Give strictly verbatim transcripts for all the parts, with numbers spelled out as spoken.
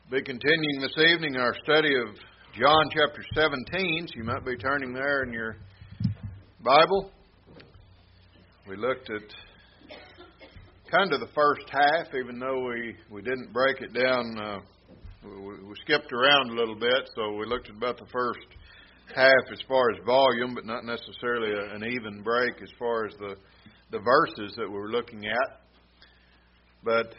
Be continuing this evening our study of John chapter seventeen, so you might be turning there in your Bible. We looked at kind of the first half, even though we, we didn't break it down. Uh, we, we skipped around a little bit, so we looked at about the first half as far as volume, but not necessarily a, an even break as far as the, the verses that we were looking at. But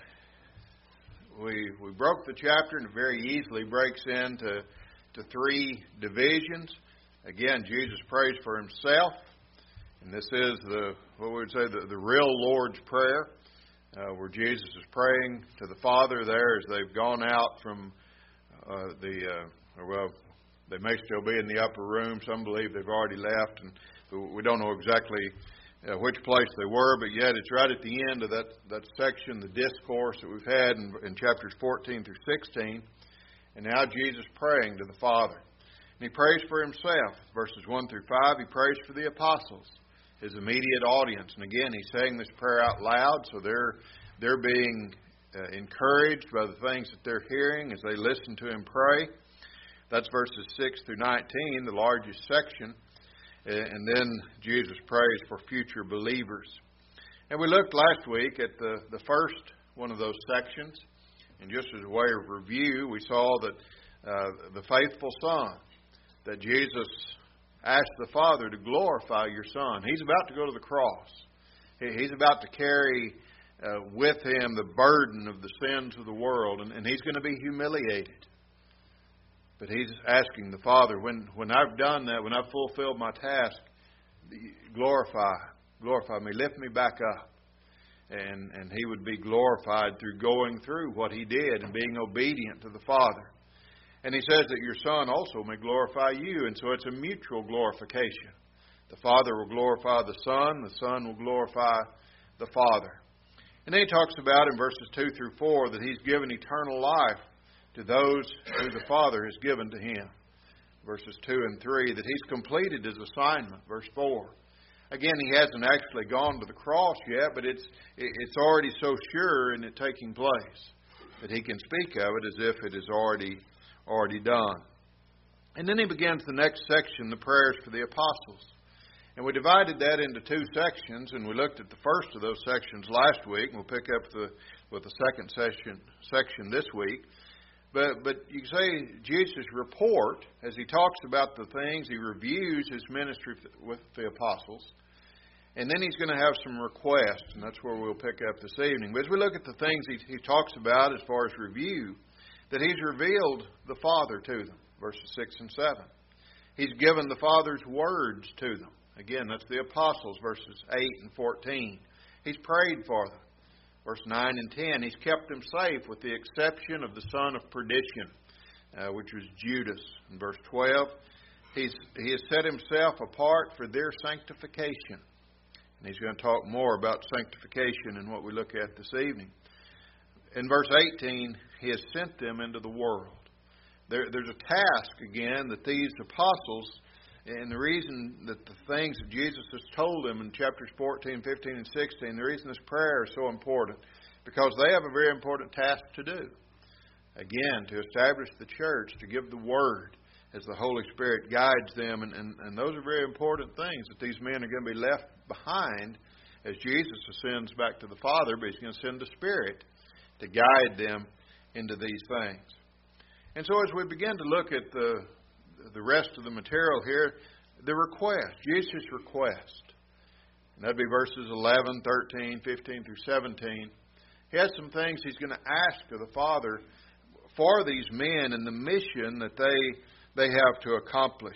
We we broke the chapter, and it very easily breaks into to three divisions. Again, Jesus prays for himself, and this is the what we would say the, the real Lord's Prayer, uh, where Jesus is praying to the Father there as they've gone out from uh, the uh, or well, they may still be in the upper room. Some believe they've already left, and we don't know exactly Uh, which place they were, but yet it's right at the end of that, that section, the discourse that we've had in, in chapters fourteen through sixteen. And now Jesus praying to the Father. And he prays for himself. Verses one through five, he prays for the apostles, his immediate audience. And again, he's saying this prayer out loud, so they're, they're being uh, encouraged by the things that they're hearing as they listen to him pray. That's verses six through nineteen, the largest section. And then Jesus prays for future believers. And we looked last week at the, the first one of those sections. And just as a way of review, we saw that uh, the faithful Son, that Jesus asked the Father to glorify your Son. He's about to go to the cross. He's about to carry uh, with him the burden of the sins of the world. And, and he's going to be humiliated. But he's asking the Father, when, when I've done that, when I've fulfilled my task, glorify, glorify me, lift me back up. And, and he would be glorified through going through what he did and being obedient to the Father. And he says that your Son also may glorify you. And so it's a mutual glorification. The Father will glorify the Son, the Son will glorify the Father. And then he talks about in verses two through four that he's given eternal life to those who the Father has given to him. Verses two and three, that he's completed his assignment. Verse four. Again, he hasn't actually gone to the cross yet, but it's it's already so sure in it taking place that he can speak of it as if it is already, already done. And then he begins the next section, the prayers for the apostles. And we divided that into two sections, and we looked at the first of those sections last week, and we'll pick up the with the second section, section this week. But but you can say Jesus' report, as he talks about the things, he reviews his ministry with the apostles. And then he's going to have some requests, and that's where we'll pick up this evening. But as we look at the things he, he talks about as far as review, that he's revealed the Father to them, verses six and seven. He's given the Father's words to them. Again, that's the apostles, verses eight and fourteen. He's prayed for them. Verse nine and ten, he's kept them safe with the exception of the son of perdition, uh, which was Judas. In verse twelve, he's, he has set himself apart for their sanctification. And he's going to talk more about sanctification in what we look at this evening. In verse eighteen, he has sent them into the world. There, there's a task, again, that these apostles, and the reason that the things that Jesus has told them in chapters fourteen, fifteen, and sixteen, the reason this prayer is so important, because they have a very important task to do. Again, to establish the church, to give the Word as the Holy Spirit guides them. And, and, and those are very important things that these men are going to be left behind as Jesus ascends back to the Father, but he's going to send the Spirit to guide them into these things. And so as we begin to look at the the rest of the material here, the request, Jesus' request. And that'd be verses eleven, thirteen, fifteen through seventeen. He has some things he's going to ask of the Father for these men and the mission that they they have to accomplish.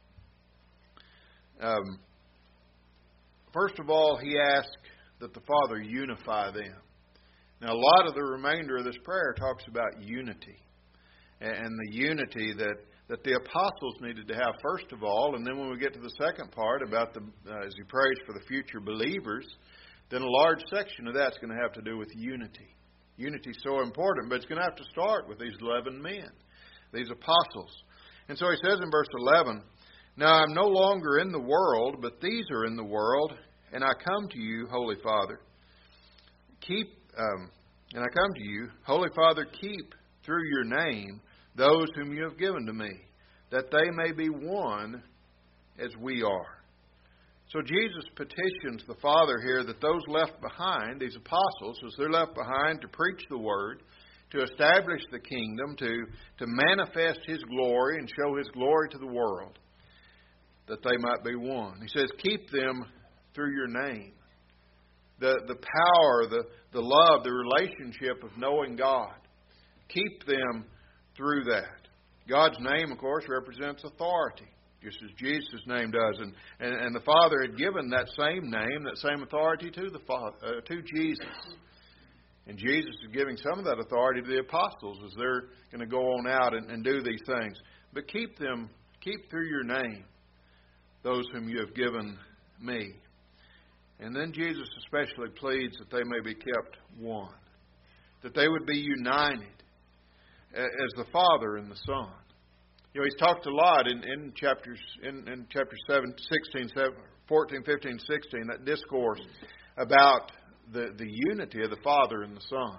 Um, first of all, he asks that the Father unify them. Now, a lot of the remainder of this prayer talks about unity. And the unity that that the apostles needed to have first of all, and then when we get to the second part about the uh, as he prays for the future believers, then a large section of that's going to have to do with unity. Unity is so important, but it's going to have to start with these eleven men, these apostles. And so he says in verse eleven, "Now I'm no longer in the world, but these are in the world, and I come to you, Holy Father. Keep um, and I come to you, Holy Father, keep through your name those whom you have given to me, that they may be one as we are. So Jesus petitions the Father here that those left behind, these apostles, as they're left behind to preach the Word, to establish the kingdom, to, to manifest His glory and show His glory to the world, that they might be one. He says, keep them through your name. The, the power, the, the love, the relationship of knowing God. Keep them through that. God's name, of course, represents authority, just as Jesus' name does. And, and, and the Father had given that same name, that same authority to the Father, uh, to Jesus. And Jesus is giving some of that authority to the apostles as they're going to go on out and, and do these things. But keep them, keep through your name those whom you have given me. And then Jesus especially pleads that they may be kept one, that they would be united as the Father and the Son. You know, he's talked a lot in, in chapters in, in chapter seven, sixteen, fourteen, fifteen, sixteen, that discourse about the, the unity of the Father and the Son.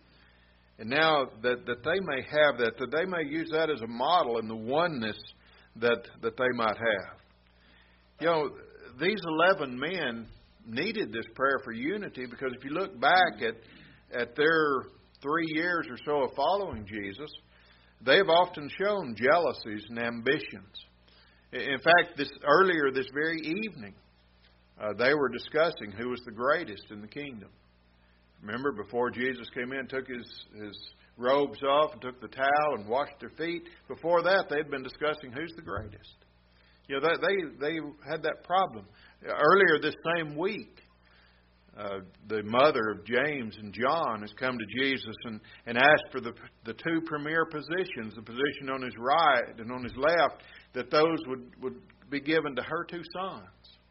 And now that, that they may have that, that they may use that as a model in the oneness that, that they might have. You know, these eleven men needed this prayer for unity, because if you look back at, at their three years or so of following Jesus, they've often shown jealousies and ambitions. In fact, this earlier this very evening, uh, they were discussing who was the greatest in the kingdom. Remember, before Jesus came in, took his, his robes off and took the towel and washed their feet. Before that, they'd been discussing who's the greatest. You know, they, they had that problem. Earlier this same week, uh, the mother of James and John has come to Jesus and, and asked for the, the two premier positions, the position on his right and on his left, that those would, would be given to her two sons.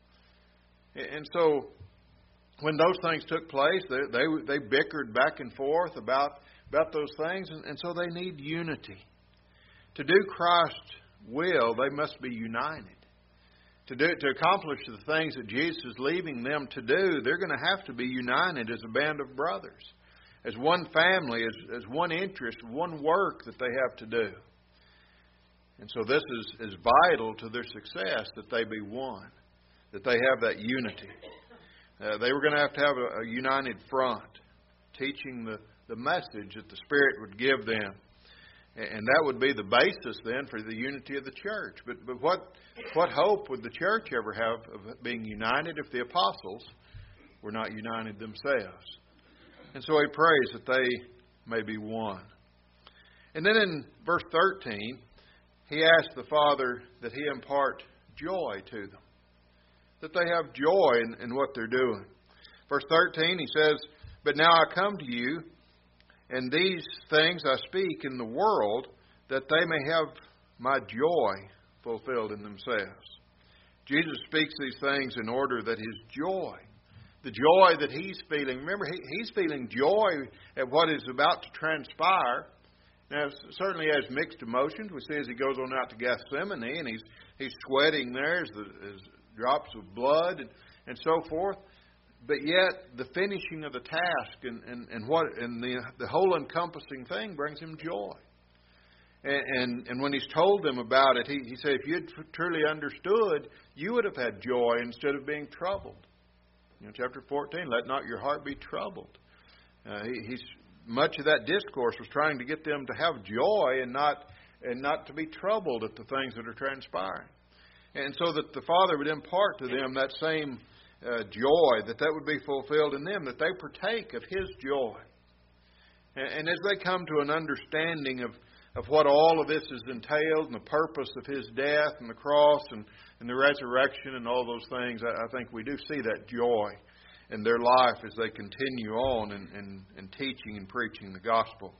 And so when those things took place, they, they, they bickered back and forth about, about those things, and, and so they need unity. To do Christ's will, they must be united. To do to accomplish the things that Jesus is leaving them to do, they're going to have to be united as a band of brothers, as one family, as, as one interest, one work that they have to do. And so this is, is vital to their success, that they be one, that they have that unity. Uh, they were going to have to have a, a united front, teaching the, the message that the Spirit would give them. And that would be the basis then for the unity of the church. But but what what hope would the church ever have of being united if the apostles were not united themselves? And so he prays that they may be one. And then in verse thirteen, he asks the Father that he impart joy to them, that they have joy in, in what they're doing. Verse thirteen, he says, "But now I come to you, and these things I speak in the world, that they may have my joy fulfilled in themselves." Jesus speaks these things in order that his joy, the joy that he's feeling, remember, he, he's feeling joy at what is about to transpire. Now, certainly he has mixed emotions. We see as he goes on out to Gethsemane, and he's he's sweating there as, the, as drops of blood and, and so forth. But yet, the finishing of the task and, and, and what and the the whole encompassing thing brings him joy. And, and and when he's told them about it, he, he said, if you'd truly understood, you would have had joy instead of being troubled. You know, chapter fourteen, let not your heart be troubled. Uh, he, he's much of that discourse was trying to get them to have joy and not and not to be troubled at the things that are transpiring. And so that the Father would impart to them that same Uh, joy, that that would be fulfilled in them, that they partake of his joy. And, and as they come to an understanding of, of what all of this is entailed and the purpose of his death and the cross and, and the resurrection and all those things, I, I think we do see that joy in their life as they continue on in, in, in teaching and preaching the gospel.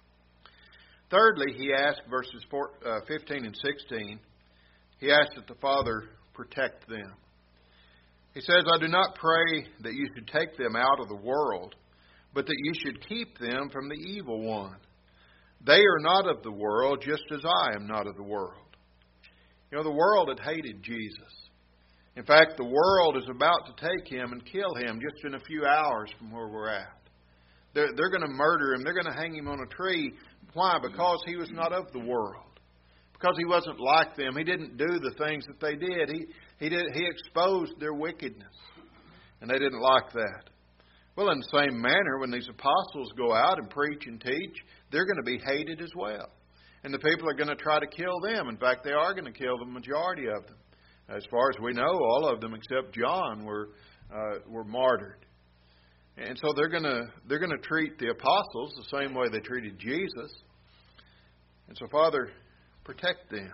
Thirdly, he asked, verses four, uh, fifteen and sixteen, he asked that the Father protect them. He says, I do not pray that you should take them out of the world, but that you should keep them from the evil one. They are not of the world, just as I am not of the world. You know, the world had hated Jesus. In fact, the world is about to take him and kill him just in a few hours from where we're at. They're, they're going to murder him. They're going to hang him on a tree Why? Because He was not of the world. Because He wasn't like them. He didn't do the things that they did. He, he, did, he exposed their wickedness. And they didn't like that. Well, in the same manner, when these apostles go out and preach and teach, they're going to be hated as well. And the people are going to try to kill them. In fact, they are going to kill the majority of them. As far as we know, all of them except John were uh, were martyred. And so they're going to they're going to treat the apostles the same way they treated Jesus. And so, Father, protect them.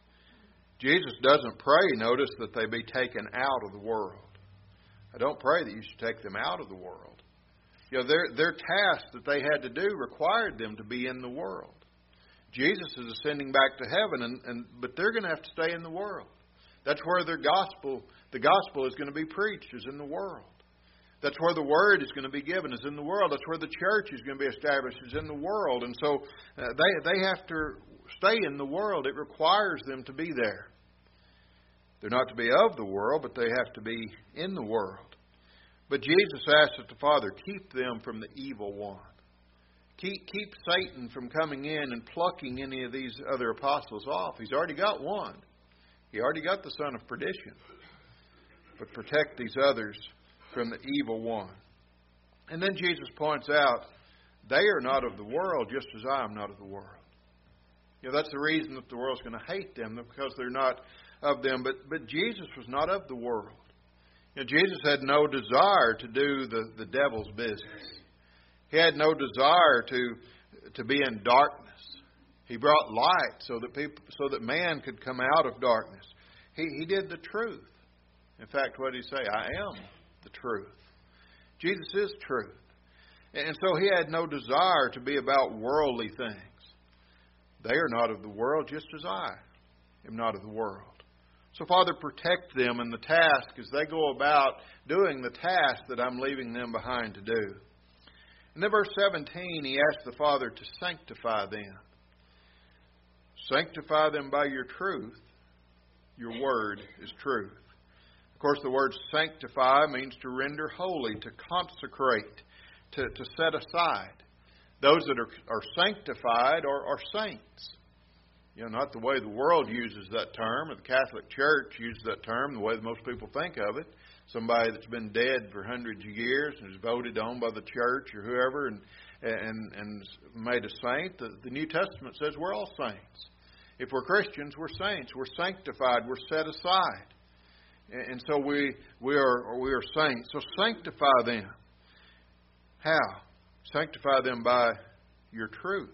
Jesus doesn't pray, notice, that they be taken out of the world. I don't pray that you should take them out of the world. You know, their their task that they had to do required them to be in the world. Jesus is ascending back to heaven, and, and but they're going to have to stay in the world. That's where their gospel, the gospel is going to be preached, is in the world. That's where the word is going to be given, is in the world. That's where the church is going to be established, is in the world. And so uh, they they have to stay in the world. It requires them to be there. They're not to be of the world, but they have to be in the world. But Jesus asked that the Father keep them from the evil one. Keep, keep Satan from coming in and plucking any of these other apostles off. He's already got one. He already got the son of perdition. But protect these others from the evil one. And then Jesus points out, they are not of the world, just as I am not of the world. You know, that's the reason that the world's going to hate them, because they're not of them. But but Jesus was not of the world. You know, Jesus had no desire to do the, the devil's business. He had no desire to to be in darkness. He brought light so that people, so that man could come out of darkness. He he did the truth. In fact, what did He say? I am the truth. Jesus is truth. And so He had no desire to be about worldly things. They are not of the world, just as I am not of the world. So, Father, protect them in the task as they go about doing the task that I'm leaving them behind to do. And then verse seventeen, He asked the Father to sanctify them. Sanctify them by your truth. Your word is truth. Of course, the word sanctify means to render holy, to consecrate, to, to set aside. Those that are, are sanctified are, are saints. You know, not the way the world uses that term, or the Catholic Church uses that term, the way that most people think of it. Somebody that's been dead for hundreds of years and is voted on by the church or whoever and and, and made a saint. The, the New Testament says we're all saints. If we're Christians, we're saints. We're sanctified. We're set aside. And, and so we we are we are saints. So sanctify them. How? Sanctify them by your truth.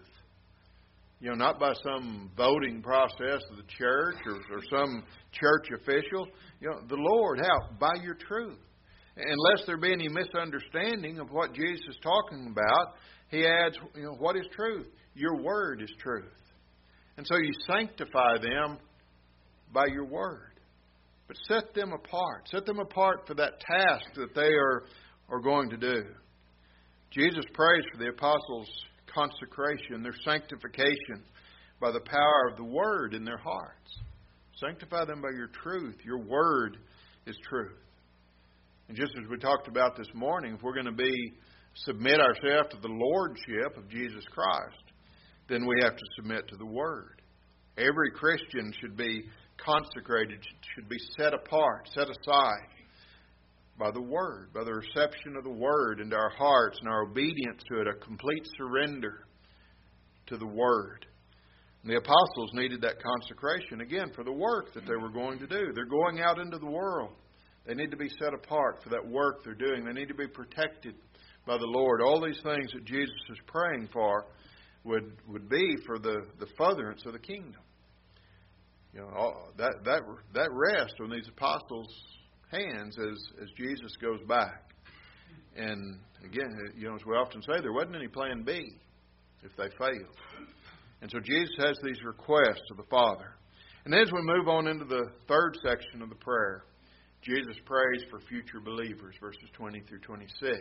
You know, not by some voting process of the church or, or some church official. You know, the Lord, how? By your truth. Unless there be any misunderstanding of what Jesus is talking about, He adds, you know, what is truth? Your word is truth. And so you sanctify them by your word. But set them apart. Set them apart for that task that they are, are going to do. Jesus prays for the apostles' consecration, their sanctification by the power of the Word in their hearts. Sanctify them by your truth. Your Word is truth. And just as we talked about this morning, if we're going to be submit ourselves to the Lordship of Jesus Christ, then we have to submit to the Word. Every Christian should be consecrated, should be set apart, set aside by the Word, by the reception of the Word into our hearts and our obedience to it, a complete surrender to the Word. And the apostles needed that consecration, again, for the work that they were going to do. They're going out into the world. They need to be set apart for that work they're doing. They need to be protected by the Lord. All these things that Jesus is praying for would, would be for the, the furtherance of the kingdom. You know, all, that, that, that rests on these apostles' hands as, as Jesus goes back. And again, you know, as we often say, there wasn't any plan B if they failed. And so Jesus has these requests of the Father. And then as we move on into the third section of the prayer, Jesus prays for future believers, verses twenty through twenty-six.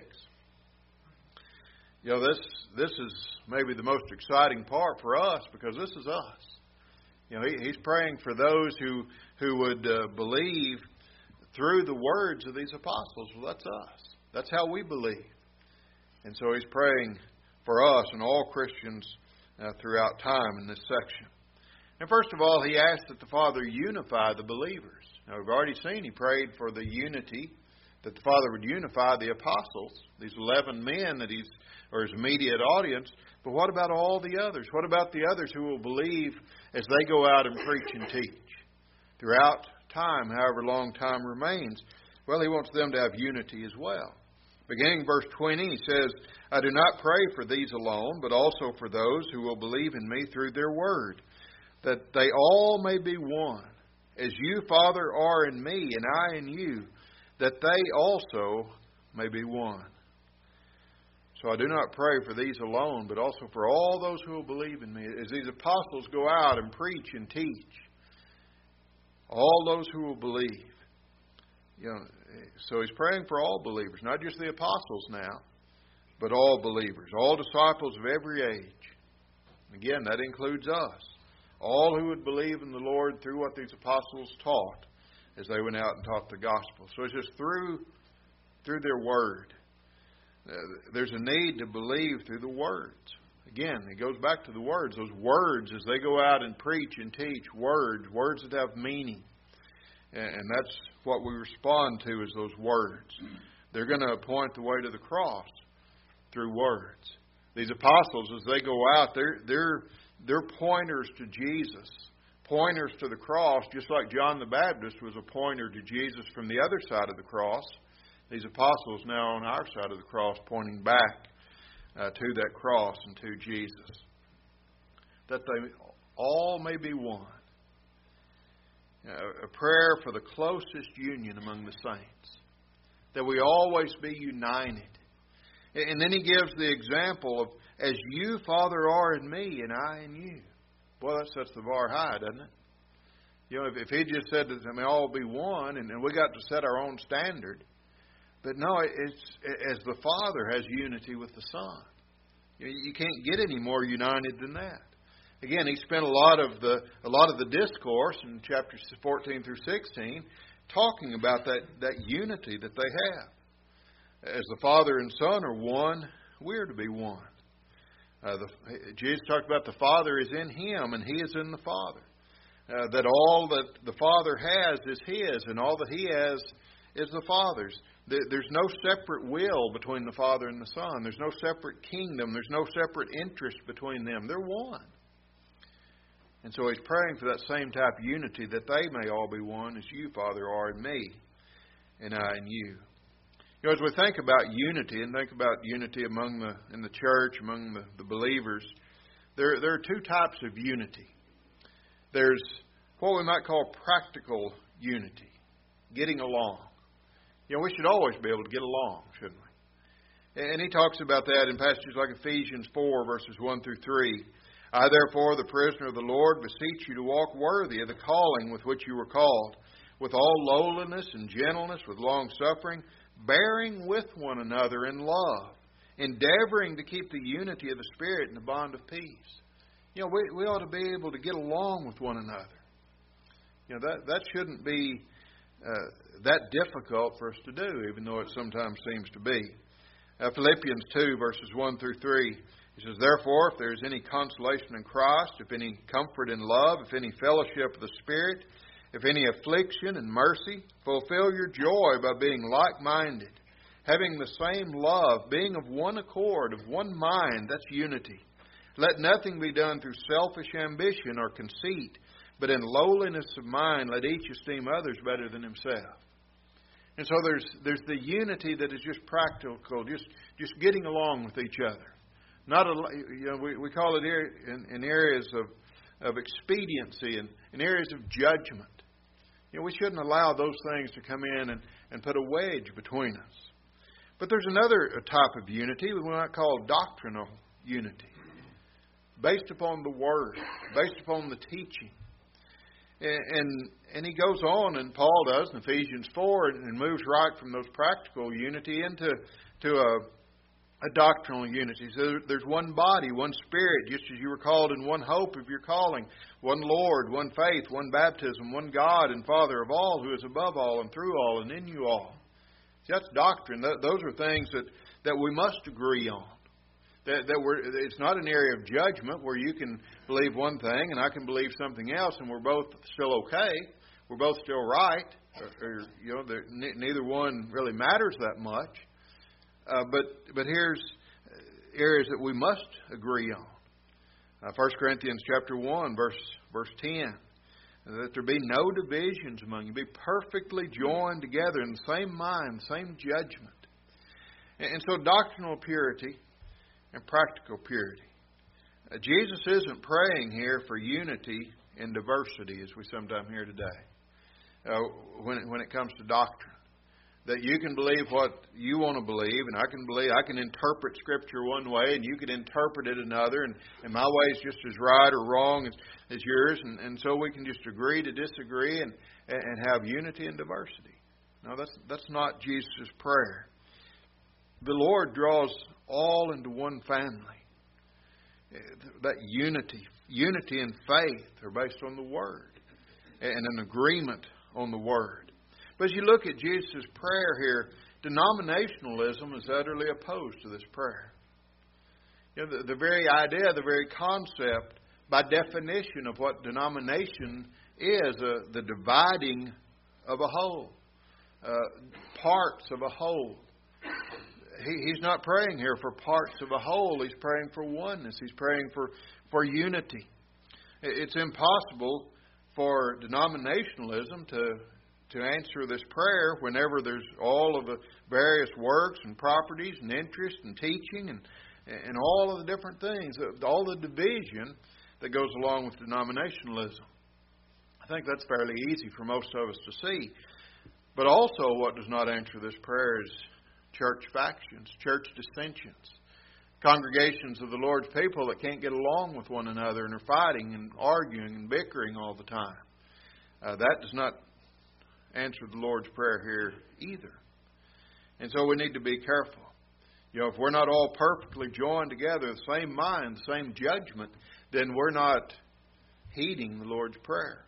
You know, this this is maybe the most exciting part for us, because this is us. You know, he, he's praying for those who who would uh, believe through the words of these apostles. Well, that's us. That's how we believe. And so he's praying for us and all Christians uh, throughout time in this section. And first of all, he asked that the Father unify the believers. Now, we've already seen he prayed for the unity, that the Father would unify the apostles, these eleven men that he's, or his immediate audience. But what about all the others? What about the others who will believe as they go out and preach and teach throughout time, however long time remains? Well, he wants them to have unity as well. Beginning verse twenty, he says, I do not pray for these alone, but also for those who will believe in me through their word, that they all may be one, as you, Father, are in me, and I in you, that they also may be one. So I do not pray for these alone, but also for all those who will believe in me. As these apostles go out and preach and teach, all those who will believe. You know, so he's praying for all believers, not just the apostles now, but all believers, all disciples of every age. Again, that includes us. All who would believe in the Lord through what these apostles taught as they went out and taught the gospel. So it's just through, through their word. Uh, there's a need to believe through the words. Again, it goes back to the words. Those words, as they go out and preach and teach, words, words that have meaning. And, and that's what we respond to, is those words. They're going to point the way to the cross through words. These apostles, as they go out, they're they're they're pointers to Jesus, pointers to the cross, just like John the Baptist was a pointer to Jesus from the other side of the cross. These apostles now on our side of the cross, pointing back uh, to that cross and to Jesus. That they all may be one. Uh, a prayer for the closest union among the saints. That we always be united. And then he gives the example of, as you, Father, are in me, and I in you. Boy, that sets the bar high, doesn't it? You know, if, if he just said that I mean, all be one, and, and we got to set our own standard. But no, it's as the Father has unity with the Son. You, know, you can't get any more united than that. Again, he spent a lot of the a lot of the discourse in chapters fourteen through sixteen talking about that, that unity that they have. As the Father and Son are one, we're to be one. Uh, the, Jesus talked about the Father is in Him and He is in the Father. Uh, that all that the Father has is His, and all that He has is the Father's. There's no separate will between the Father and the Son. There's no separate kingdom. There's no separate interest between them. They're one. And so he's praying for that same type of unity, that they may all be one as you, Father, are in me, and I in you. You know, as we think about unity, and think about unity among the in the church, among the, the believers, there, there are two types of unity. There's what we might call practical unity, getting along. You know, we should always be able to get along, shouldn't we? And he talks about that in passages like Ephesians four, verses one through three. I, therefore, the prisoner of the Lord, beseech you to walk worthy of the calling with which you were called, with all lowliness and gentleness, with long-suffering, bearing with one another in love, endeavoring to keep the unity of the Spirit in the bond of peace. You know, we, we ought to be able to get along with one another. You know, that, that shouldn't be uh, that difficult for us to do, even though it sometimes seems to be. Uh, Philippians two, verses one through three. He says, therefore, if there is any consolation in Christ, if any comfort in love, if any fellowship of the Spirit, if any affliction and mercy, fulfill your joy by being like-minded, having the same love, being of one accord, of one mind. That's unity. Let nothing be done through selfish ambition or conceit, but in lowliness of mind let each esteem others better than himself. And so there's there's the unity that is just practical, just just getting along with each other. Not a, you know, we, we call it in, in areas of, of expediency and in areas of judgment. You know, we shouldn't allow those things to come in and, and put a wedge between us. But there's another type of unity we might call doctrinal unity, based upon the Word, based upon the teaching. And, and, and he goes on, and Paul does in Ephesians four, and, and moves right from those practical unity into to a A doctrinal unity. So there's one body, one Spirit, just as you were called in one hope of your calling, one Lord, one faith, one baptism, one God and Father of all, who is above all and through all and in you all. See, that's doctrine. Those are things that, that we must agree on. That, that we're, it's not an area of judgment where you can believe one thing and I can believe something else, and we're both still okay. We're both still right. Or, or you know, neither one really matters that much. Uh, but but here's areas that we must agree on. Uh, First Corinthians chapter one, verse verse ten. That there be no divisions among you. Be perfectly joined together in the same mind, same judgment. And, and so doctrinal purity and practical purity. Uh, Jesus isn't praying here for unity in diversity, as we sometimes hear today, uh, when it, when it comes to doctrine. That you can believe what you want to believe, and I can believe I can interpret Scripture one way, and you can interpret it another, and, and my way is just as right or wrong as, as yours, and, and so we can just agree to disagree and, and have unity and diversity. No, that's that's not Jesus' prayer. The Lord draws all into one family. That unity, unity and faith are based on the Word, and an agreement on the Word. But as you look at Jesus' prayer here, denominationalism is utterly opposed to this prayer. You know, the, the very idea, the very concept, by definition of what denomination is, uh, the dividing of a whole, uh, parts of a whole. He, he's not praying here for parts of a whole. He's praying for oneness. He's praying for, for unity. It's impossible for denominationalism to to answer this prayer whenever there's all of the various works and properties and interests and teaching and, and all of the different things, all the division that goes along with denominationalism. I think that's fairly easy for most of us to see. But also what does not answer this prayer is church factions, church dissensions, congregations of the Lord's people that can't get along with one another and are fighting and arguing and bickering all the time. Uh, that does not answer the Lord's Prayer here either. And so we need to be careful. You know, if we're not all perfectly joined together, the same mind, the same judgment, then we're not heeding the Lord's Prayer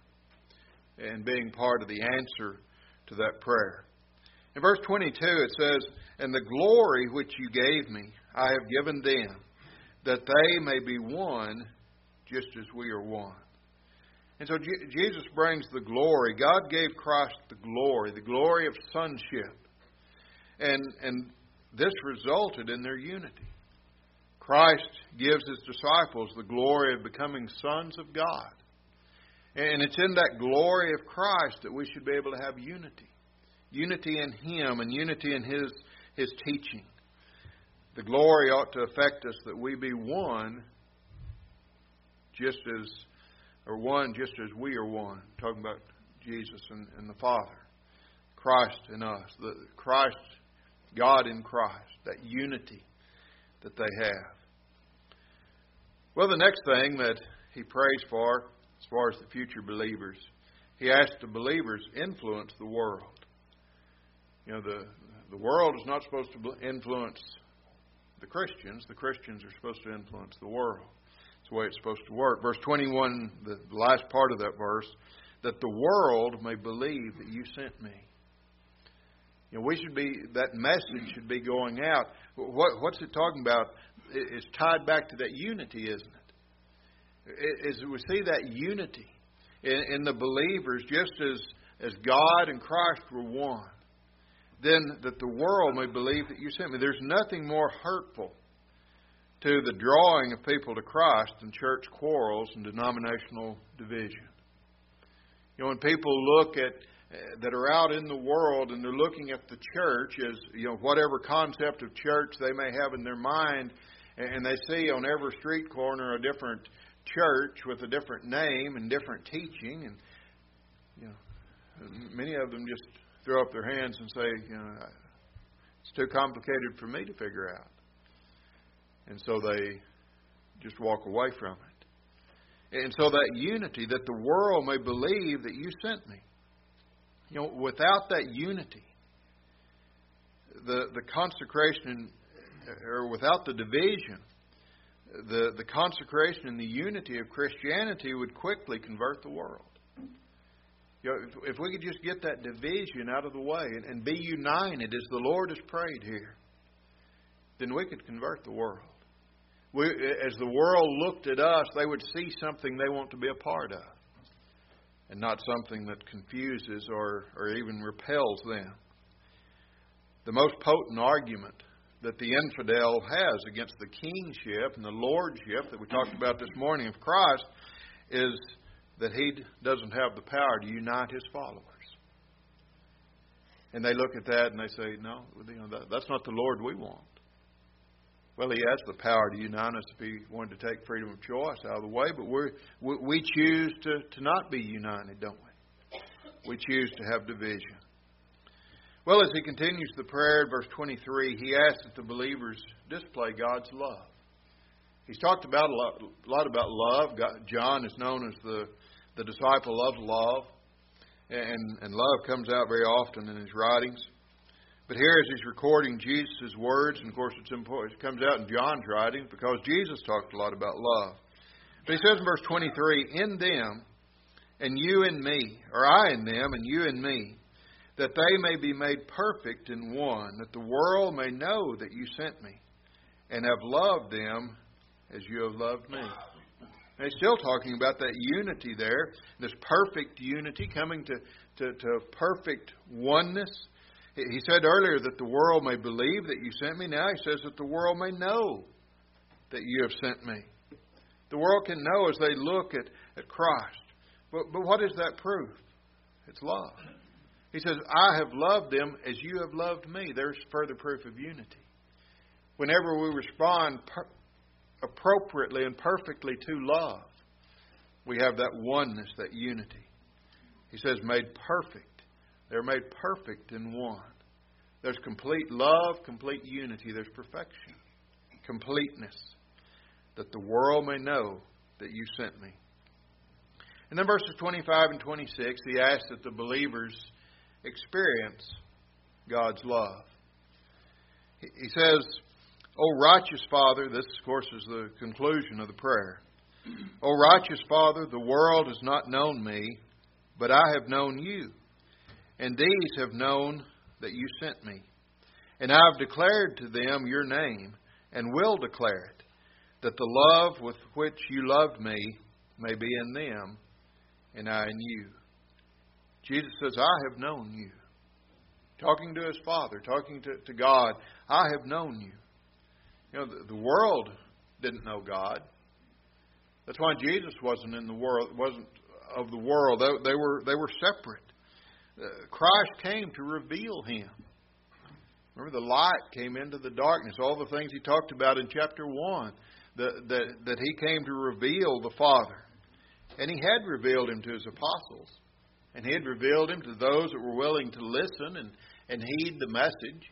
and being part of the answer to that prayer. In verse twenty-two it says, "And the glory which you gave me, I have given them, that they may be one, just as we are one." And so Jesus brings the glory. God gave Christ the glory, the glory of sonship. And, and this resulted in their unity. Christ gives His disciples the glory of becoming sons of God. And it's in that glory of Christ that we should be able to have unity. Unity in Him and unity in His, His teaching. The glory ought to affect us that we be one, just as or one just as we are one. Talking about Jesus and, and the Father. Christ in us. The Christ, God in Christ. That unity that they have. Well, the next thing that he prays for, as far as the future believers, he asks the believers influence the world. You know, the, the world is not supposed to influence the Christians. The Christians are supposed to influence the world. That's the way it's supposed to work. Verse twenty-one, the last part of that verse, that the world may believe that you sent me. You know, we should be, that message should be going out. What, what's it talking about? It's tied back to that unity, isn't it? As we see that unity in, in the believers, just as, as God and Christ were one, then that the world may believe that you sent me. There's nothing more hurtful to the drawing of people to Christ than church quarrels and denominational division. You know, when people look at uh, that are out in the world and they're looking at the church as, you know, whatever concept of church they may have in their mind, and they see on every street corner a different church with a different name and different teaching, and you know, many of them just throw up their hands and say, you know, it's too complicated for me to figure out. And so they just walk away from it. And so that unity, that the world may believe that you sent me. You know, without that unity, the, the consecration, or without the division, the, the consecration and the unity of Christianity would quickly convert the world. You know, if, if we could just get that division out of the way and, and be united as the Lord has prayed here, then we could convert the world. we, as the world looked at us, they would see something they want to be a part of, and not something that confuses or, or even repels them. The most potent argument that the infidel has against the kingship and the lordship that we talked about this morning of Christ is that he doesn't have the power to unite his followers. And they look at that and they say, no, you know, that, that's not the Lord we want. Well, he has the power to unite us if he wanted to take freedom of choice out of the way, but we're, we we choose to, to not be united, don't we? We choose to have division. Well, as he continues the prayer in verse twenty-three, he asks that the believers display God's love. He's talked about a lot, a lot about love. God, John is known as the, the disciple of love, and, and love comes out very often in his writings. But here, as he's recording Jesus' words, and of course it's important, it comes out in John's writings because Jesus talked a lot about love. But he says in verse twenty-three, in them and you and me, or I in them and you and me, that they may be made perfect in one, that the world may know that you sent me and have loved them as you have loved me. And he's still talking about that unity there, this perfect unity coming to, to, to perfect oneness. He said earlier that the world may believe that you sent me. Now he says that the world may know that you have sent me. The world can know as they look at, at Christ. But, but what is that proof? It's love. He says, I have loved them as you have loved me. There's further proof of unity. Whenever we respond per- appropriately and perfectly to love, we have that oneness, that unity. He says, made perfect. They're made perfect in one. There's complete love, complete unity. There's perfection, completeness, that the world may know that you sent me. And then verses twenty-five and twenty-six, he asks that the believers experience God's love. He says, O righteous Father, this of course is the conclusion of the prayer. O righteous Father, the world has not known me, but I have known you. And these have known that you sent me. And I have declared to them your name, and will declare it, that the love with which you loved me may be in them, and I in you. Jesus says, I have known you. Talking to his Father, talking to, to God, I have known you. You know, the, the world didn't know God. That's why Jesus wasn't in the world, wasn't of the world. They, they were they were separate. Uh, Christ came to reveal him. Remember, the light came into the darkness. All the things he talked about in chapter one, that, that, that he came to reveal the Father. And he had revealed him to his apostles. And he had revealed him to those that were willing to listen and, and heed the message.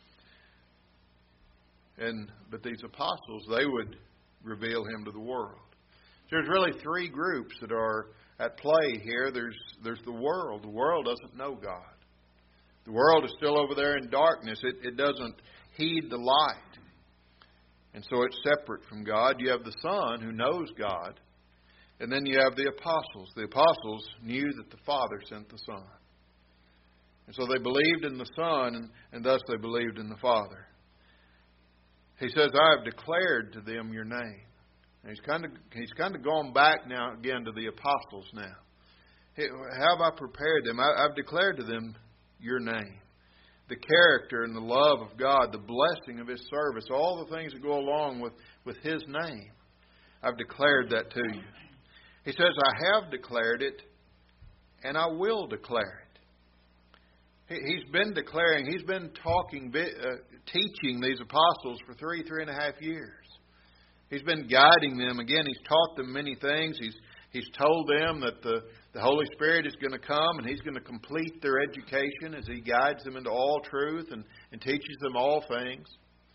And but these apostles, they would reveal him to the world. So there's really three groups that are at play here. There's there's the world. The world doesn't know God. The world is still over there in darkness. It, it doesn't heed the light. And so it's separate from God. You have the Son who knows God. And then you have the apostles. The apostles knew that the Father sent the Son. And so they believed in the Son, and, and thus they believed in the Father. He says, I have declared to them your name. And he's kind of he's kind of gone back now again to the apostles now. How have I prepared them? I, I've declared to them your name. The character and the love of God, the blessing of his service, all the things that go along with, with his name. I've declared that to you. He says, I have declared it, and I will declare it. He's been declaring, he's been talking, uh, teaching these apostles for three, three and a half years. He's been guiding them. Again, he's taught them many things. He's he's told them that the, the Holy Spirit is going to come and he's going to complete their education as he guides them into all truth and, and teaches them all things.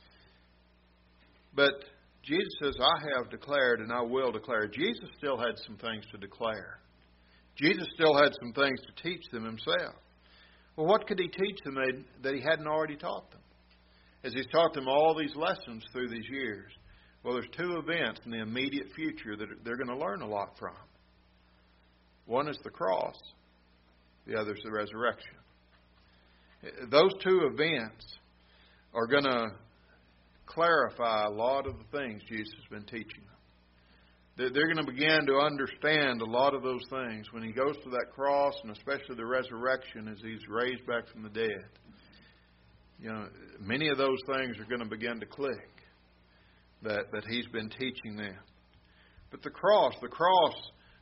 But Jesus says, I have declared and I will declare. Jesus still had some things to declare. Jesus still had some things to teach them himself. Well, what could he teach them that he hadn't already taught them? As he's taught them all these lessons through these years. Well, there's two events in the immediate future that they're going to learn a lot from. One is the cross. The other is the resurrection. Those two events are going to clarify a lot of the things Jesus has been teaching them. They're going to begin to understand a lot of those things when He goes to that cross, and especially the resurrection as He's raised back from the dead. You know, many of those things are going to begin to click that, that He's been teaching them. But the cross, the cross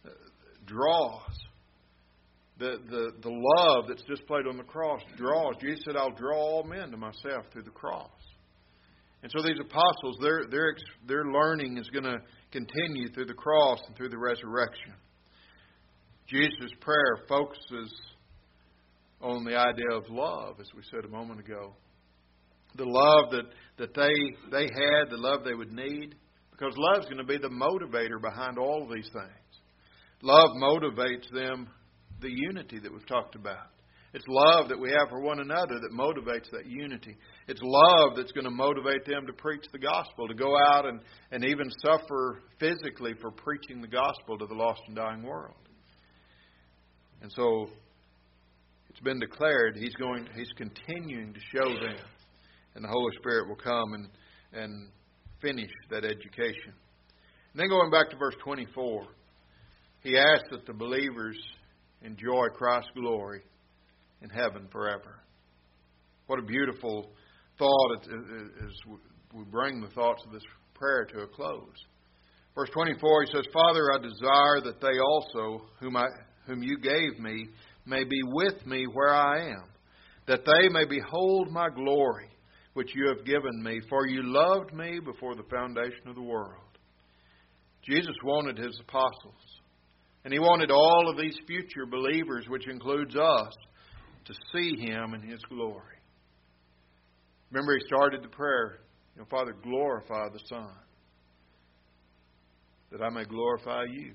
draws. The, the, the love that's displayed on the cross draws. Jesus said, I'll draw all men to myself through the cross. And so these apostles, their, their, their learning is going to continue through the cross and through the resurrection. Jesus' prayer focuses on the idea of love, as we said a moment ago. The love that, that they, they had, the love they would need. Because love is going to be the motivator behind all of these things. Love motivates them, the unity that we've talked about. It's love that we have for one another that motivates that unity. It's love that's going to motivate them to preach the gospel, to go out and, and even suffer physically for preaching the gospel to the lost and dying world. And so it's been declared He's going, He's continuing to show them, and the Holy Spirit will come and, and finish that education. And then going back to verse twenty-four, He asks that the believers enjoy Christ's glory in heaven forever. What a beautiful thought as we bring the thoughts of this prayer to a close. Verse twenty-four, He says, Father, I desire that they also, whom, I, whom You gave me, may be with me where I am, that they may behold my glory, which You have given me, for You loved me before the foundation of the world. Jesus wanted His apostles, and He wanted all of these future believers, which includes us, to see Him in His glory. Remember, He started the prayer, you know, Father, glorify the Son, that I may glorify You.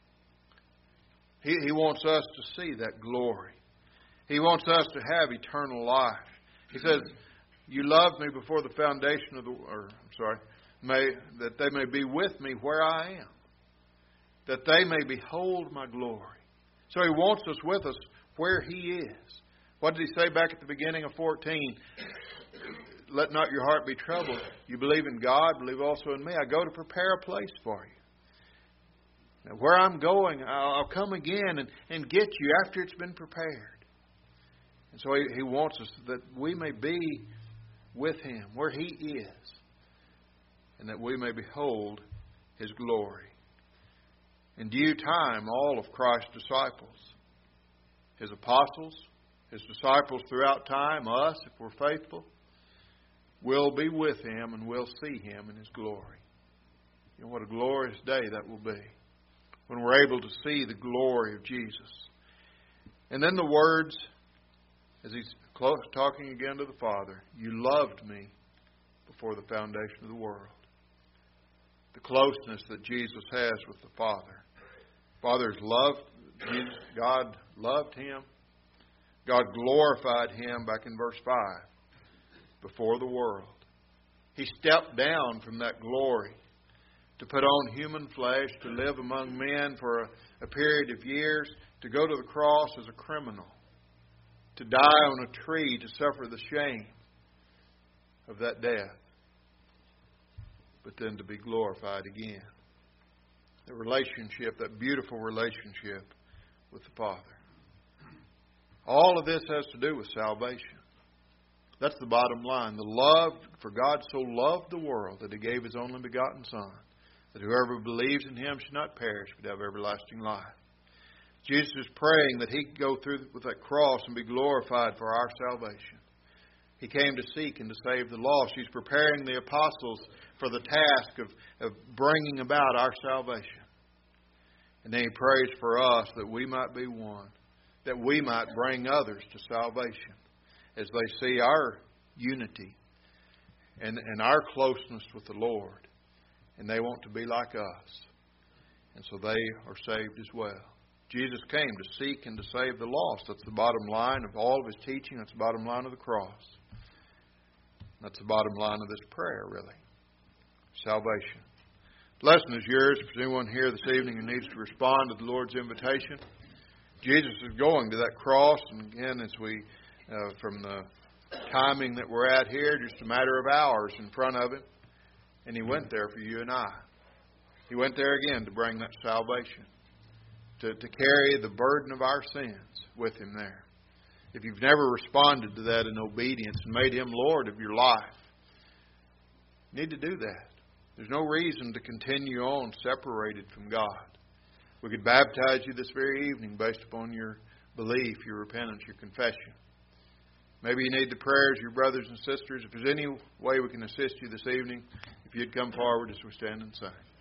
He, he wants us to see that glory. He wants us to have eternal life. He says, You loved me before the foundation of the or I'm sorry, may that they may be with me where I am, that they may behold my glory. So He wants us with us where He is. What did He say back at the beginning of fourteen? Let not your heart be troubled. You believe in God, believe also in me. I go to prepare a place for you. Now, where I'm going, I'll come again and, and get you after it's been prepared. And so He, he wants us that we may be with Him where He is, and that we may behold His glory. In due time, all of Christ's disciples, His apostles, His disciples throughout time, us, if we're faithful, will be with Him and will see Him in His glory. You know what a glorious day that will be, when we're able to see the glory of Jesus. And then the words, as He's talking again to the Father, You loved me before the foundation of the world. The closeness that Jesus has with the Father. Father's loved Jesus. God loved Him. God glorified Him back in verse five. Before the world. He stepped down from that glory to put on human flesh, to live among men for a, a period of years, to go to the cross as a criminal, to die on a tree, to suffer the shame of that death, but then to be glorified again. The relationship, that beautiful relationship with the Father. All of this has to do with salvation. That's the bottom line. The love, for God so loved the world that He gave His only begotten Son, that whoever believes in Him should not perish but have everlasting life. Jesus is praying that He could go through with that cross and be glorified for our salvation. He came to seek and to save the lost. He's preparing the apostles for the task of, of bringing about our salvation. And then He prays for us that we might be one, that we might bring others to salvation as they see our unity and, and our closeness with the Lord. And they want to be like us. And so they are saved as well. Jesus came to seek and to save the lost. That's the bottom line of all of His teaching. That's the bottom line of the cross. That's the bottom line of this prayer, really. Salvation. The lesson is yours. If there's anyone here this evening who needs to respond to the Lord's invitation, Jesus is going to that cross. And again, as we, uh, from the timing that we're at here, just a matter of hours in front of Him. And He went there for you and I. He went there again to bring that salvation, to, to carry the burden of our sins with Him there. If you've never responded to that in obedience and made Him Lord of your life, you need to do that. There's no reason to continue on separated from God. We could baptize you this very evening based upon your belief, your repentance, your confession. Maybe you need the prayers of your brothers and sisters. If there's any way we can assist you this evening, if you'd come forward as we stand and sing.